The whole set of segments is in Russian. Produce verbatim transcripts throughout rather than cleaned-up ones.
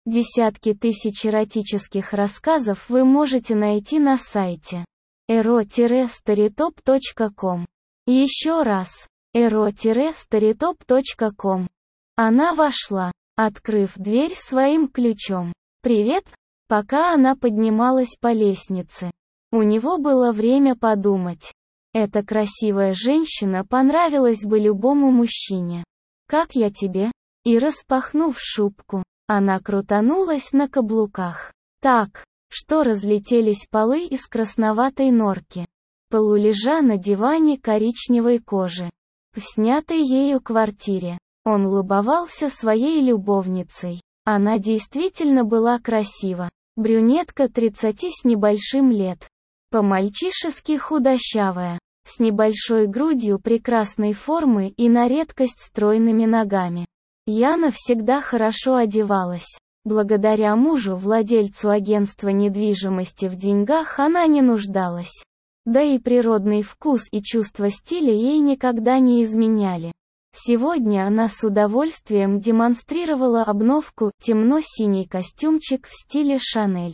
Десятки тысяч эротических рассказов вы можете найти на сайте эро старитоп точка ком. Еще раз, эро старитоп точка ком. Она вошла, открыв дверь своим ключом. «Привет», пока она поднималась по лестнице. У него было время подумать. Эта красивая женщина понравилась бы любому мужчине. «Как я тебе?» И распахнув шубку, она крутанулась на каблуках. Так, что разлетелись полы из красноватой норки. Полулежа на диване коричневой кожи. В снятой ею квартире. Он любовался своей любовницей. Она действительно была красива. Брюнетка тридцати с небольшим лет. По-мальчишески худощавая. С небольшой грудью прекрасной формы и на редкость стройными ногами. Яна всегда хорошо одевалась. Благодаря мужу, владельцу агентства недвижимости, в деньгах она не нуждалась. Да и природный вкус и чувство стиля ей никогда не изменяли. Сегодня она с удовольствием демонстрировала обновку, темно-синий костюмчик в стиле Шанель.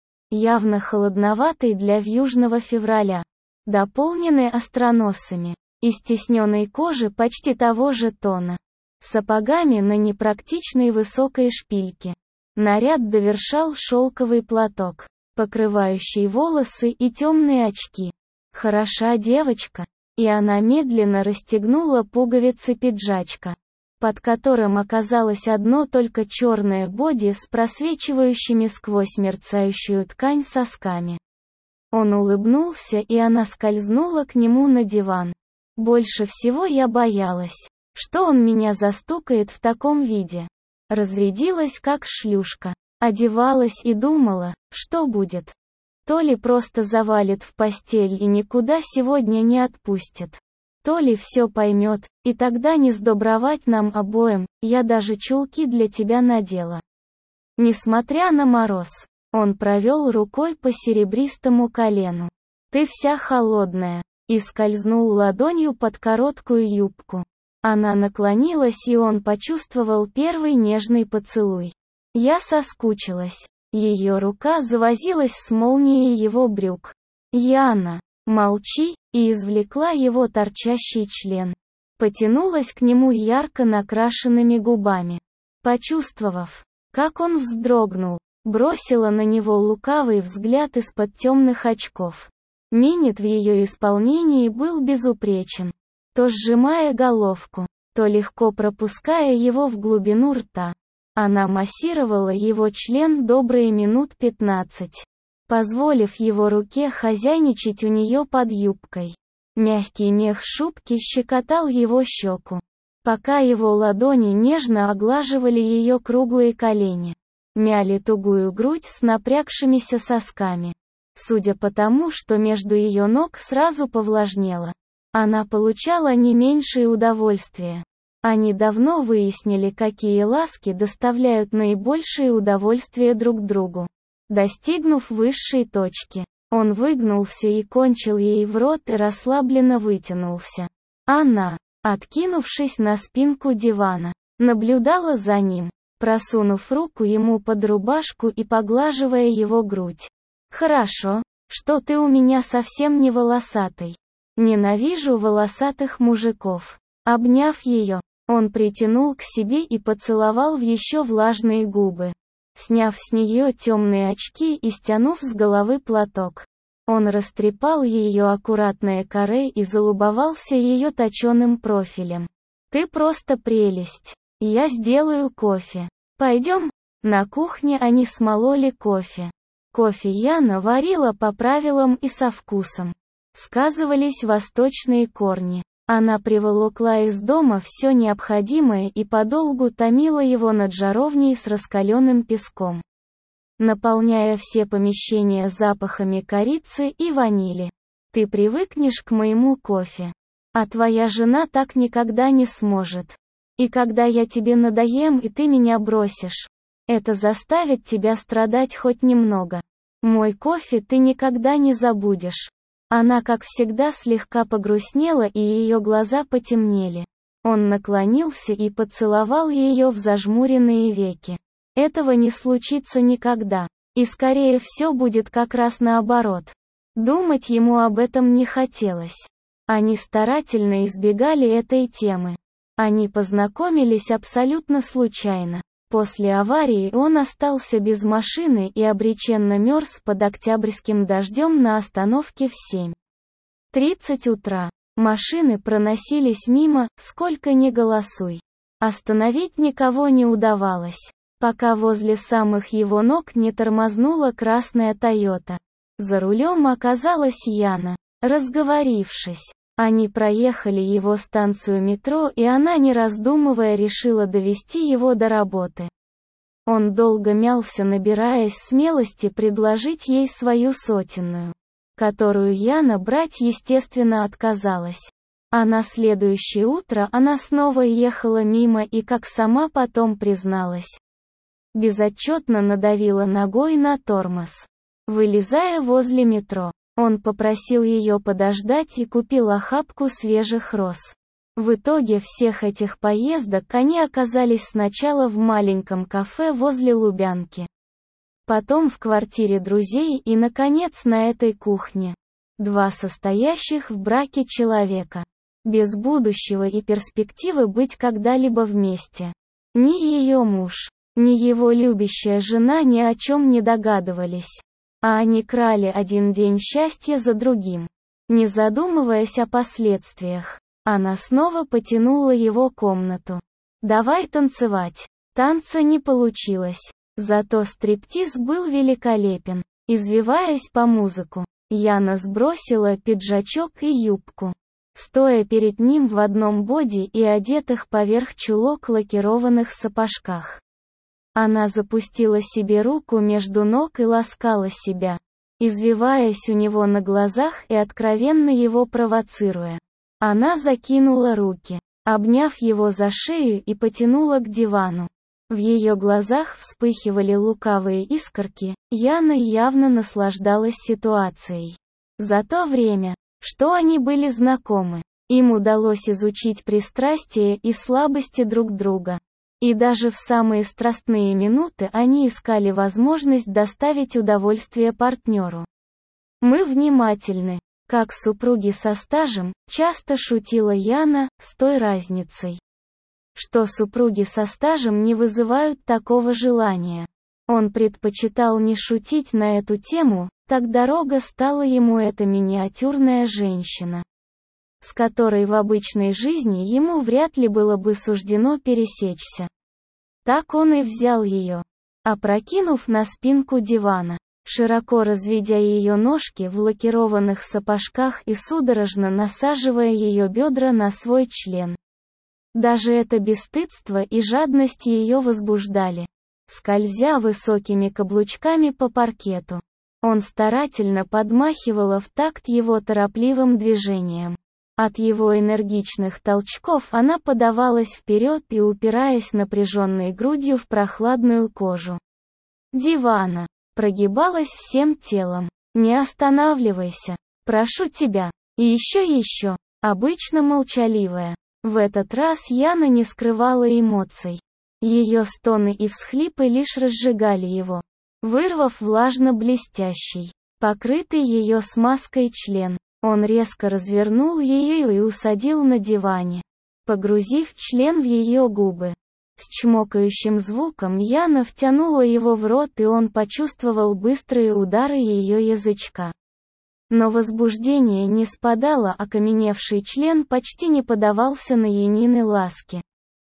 Явно холодноватый для вьюжного февраля. Дополненный остроносами. Из стесненной кожи почти того же тона. Сапогами на непрактичной высокой шпильке. Наряд довершал шелковый платок, покрывающий волосы, и темные очки. Хороша девочка. И она медленно расстегнула пуговицы пиджачка, под которым оказалось одно только черное боди с просвечивающими сквозь мерцающую ткань сосками. Он улыбнулся, и она скользнула к нему на диван. Больше всего я боялась, что он меня застукает в таком виде. Разрядилась как шлюшка. Одевалась и думала, что будет. То ли просто завалит в постель и никуда сегодня не отпустит. То ли все поймет, и тогда не сдобровать нам обоим. Я даже чулки для тебя надела. Несмотря на мороз, он провел рукой по серебристому колену. Ты вся холодная. И скользнул ладонью под короткую юбку. Она наклонилась, и он почувствовал первый нежный поцелуй. Я соскучилась. Ее рука завозилась с молнией его брюк. Яна, молчи, и извлекла его торчащий член. Потянулась к нему ярко накрашенными губами. Почувствовав, как он вздрогнул, бросила на него лукавый взгляд из-под темных очков. Минет в ее исполнении был безупречен. То сжимая головку, то легко пропуская его в глубину рта. Она массировала его член добрые минут пятнадцать, позволив его руке хозяйничать у нее под юбкой. Мягкий мех шубки щекотал его щеку, пока его ладони нежно оглаживали ее круглые колени, мяли тугую грудь с напрягшимися сосками. Судя по тому, что между ее ног сразу повлажнело, она получала не меньшее удовольствие. Они давно выяснили, какие ласки доставляют наибольшее удовольствие друг другу. Достигнув высшей точки, он выгнулся и кончил ей в рот и расслабленно вытянулся. Она, откинувшись на спинку дивана, наблюдала за ним, просунув руку ему под рубашку и поглаживая его грудь. «Хорошо, что ты у меня совсем не волосатый. Ненавижу волосатых мужиков». Обняв ее, он притянул к себе и поцеловал в еще влажные губы. Сняв с нее темные очки и стянув с головы платок, он растрепал ее аккуратное каре и залюбовался ее точеным профилем. «Ты просто прелесть. Я сделаю кофе. Пойдем?» На кухне они смололи кофе. Кофе Яна варила по правилам и со вкусом. Сказывались восточные корни. Она приволокла из дома все необходимое и подолгу томила его над жаровней с раскаленным песком, наполняя все помещения запахами корицы и ванили. «Ты привыкнешь к моему кофе, а твоя жена так никогда не сможет. И когда я тебе надоем и ты меня бросишь, это заставит тебя страдать хоть немного. Мой кофе ты никогда не забудешь». Она, как всегда, слегка погрустнела, и ее глаза потемнели. Он наклонился и поцеловал ее в зажмуренные веки. Этого не случится никогда. И скорее все будет как раз наоборот. Думать ему об этом не хотелось. Они старательно избегали этой темы. Они познакомились абсолютно случайно. После аварии он остался без машины и обреченно мерз под октябрьским дождем на остановке в семь тридцать утра. Машины проносились мимо, сколько ни голосуй. Остановить никого не удавалось, пока возле самых его ног не тормознула красная Тойота. За рулем оказалась Яна. Разговорившись, они проехали его станцию метро, и она, не раздумывая, решила довести его до работы. Он долго мялся, набираясь смелости предложить ей свою сотенную, которую Яна брать, естественно, отказалась. А на следующее утро она снова ехала мимо и, как сама потом призналась, безотчетно надавила ногой на тормоз. Вылезая возле метро, он попросил ее подождать и купил охапку свежих роз. В итоге всех этих поездок они оказались сначала в маленьком кафе возле Лубянки, потом в квартире друзей и, наконец, на этой кухне. Два состоящих в браке человека, без будущего и перспективы быть когда-либо вместе. Ни ее муж, ни его любящая жена ни о чем не догадывались. А они крали один день счастья за другим, не задумываясь о последствиях. Она снова потянула его комнату. «Давай танцевать». Танца не получилось. Зато стриптиз был великолепен. Извиваясь по музыку, Яна сбросила пиджачок и юбку, стоя перед ним в одном боди и одетых поверх чулок лакированных сапожках. Она запустила себе руку между ног и ласкала себя, извиваясь у него на глазах и откровенно его провоцируя. Она закинула руки, обняв его за шею, и потянула к дивану. В ее глазах вспыхивали лукавые искорки. Яна явно наслаждалась ситуацией. За то время, что они были знакомы, им удалось изучить пристрастия и слабости друг друга. И даже в самые страстные минуты они искали возможность доставить удовольствие партнеру. «Мы внимательны, как супруги со стажем», часто шутила Яна, с той разницей, что супруги со стажем не вызывают такого желания. Он предпочитал не шутить на эту тему, так дорого стала ему эта миниатюрная женщина, с которой в обычной жизни ему вряд ли было бы суждено пересечься. Так он и взял ее, опрокинув на спинку дивана, широко разведя ее ножки в лакированных сапожках и судорожно насаживая ее бедра на свой член. Даже это бесстыдство и жадность ее возбуждали. Скользя высокими каблучками по паркету, он старательно подмахивала в такт его торопливым движениям. От его энергичных толчков она подавалась вперед и, упираясь напряженной грудью в прохладную кожу дивана, прогибалась всем телом. «Не останавливайся. Прошу тебя. И еще и еще». Обычно молчаливая, в этот раз Яна не скрывала эмоций. Ее стоны и всхлипы лишь разжигали его, вырвав влажно-блестящий, покрытый ее смазкой член. Он резко развернул ее и усадил на диване, погрузив член в ее губы. С чмокающим звуком Яна втянула его в рот, и он почувствовал быстрые удары ее язычка. Но возбуждение не спадало, окаменевший член почти не поддавался на Янины ласки.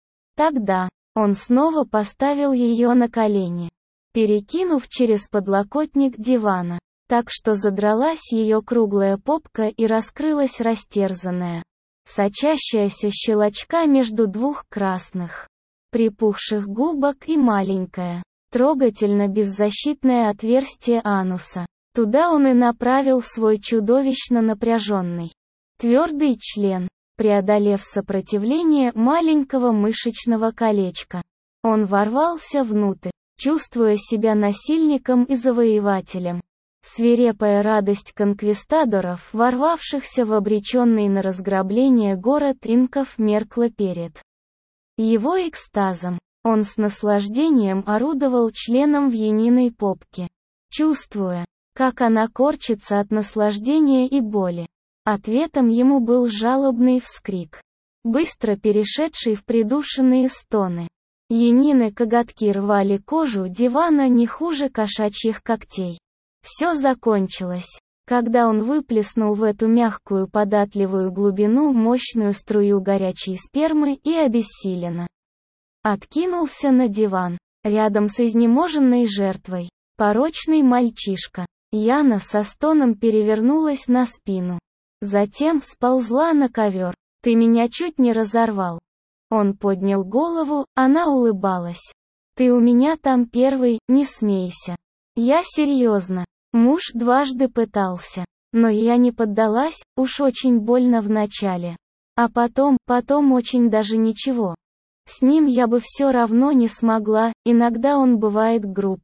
Тогда он снова поставил ее на колени, перекинув через подлокотник дивана, так что задралась ее круглая попка и раскрылась растерзанная, сочащаяся щелочка между двух красных, припухших губок, и маленькое, трогательно беззащитное отверстие ануса. Туда он и направил свой чудовищно напряженный, твердый член, преодолев сопротивление маленького мышечного колечка. Он ворвался внутрь, чувствуя себя насильником и завоевателем. Свирепая радость конквистадоров, ворвавшихся в обреченный на разграбление город инков, меркла перед его экстазом. Он с наслаждением орудовал членом в Яниной попке, чувствуя, как она корчится от наслаждения и боли. Ответом ему был жалобный вскрик, быстро перешедший в придушенные стоны. Янины коготки рвали кожу дивана не хуже кошачьих когтей. Все закончилось, когда он выплеснул в эту мягкую податливую глубину мощную струю горячей спермы и обессиленно откинулся на диван, рядом с изнеможенной жертвой. Порочный мальчишка. Яна со стоном перевернулась на спину. Затем сползла на ковер. «Ты меня чуть не разорвал». Он поднял голову, она улыбалась. «Ты у меня там первый, не смейся». «Я серьезно». Муж дважды пытался. Но я не поддалась, уж очень больно вначале. А потом, потом очень даже ничего. С ним я бы все равно не смогла, иногда он бывает груб.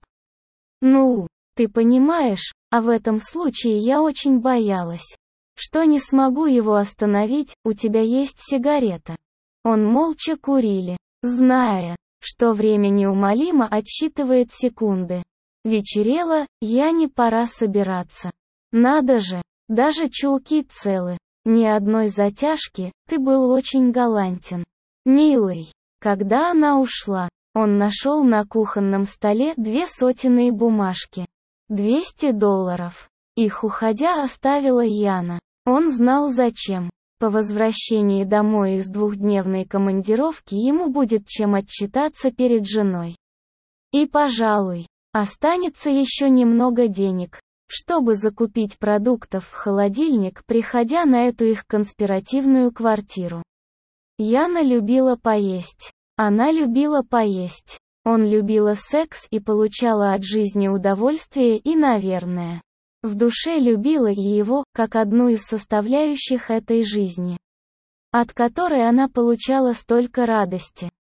Ну, ты понимаешь, а в этом случае я очень боялась, что не смогу его остановить, у тебя есть сигарета. Он молча курили, зная, что время неумолимо отсчитывает секунды. Вечерело, я не пора собираться. Надо же, даже чулки целы. Ни одной затяжки, ты был очень галантен. Милый. Когда она ушла, он нашел на кухонном столе две сотенные бумажки. двести долларов. Их уходя оставила Яна. Он знал зачем. По возвращении домой из двухдневной командировки ему будет чем отчитаться перед женой. И, пожалуй, останется еще немного денег, чтобы закупить продуктов в холодильник, приходя на эту их конспиративную квартиру. Яна любила поесть. Она любила поесть. Он любила секс и получала от жизни удовольствие и, наверное, в душе любила и его, как одну из составляющих этой жизни, от которой она получала столько радости.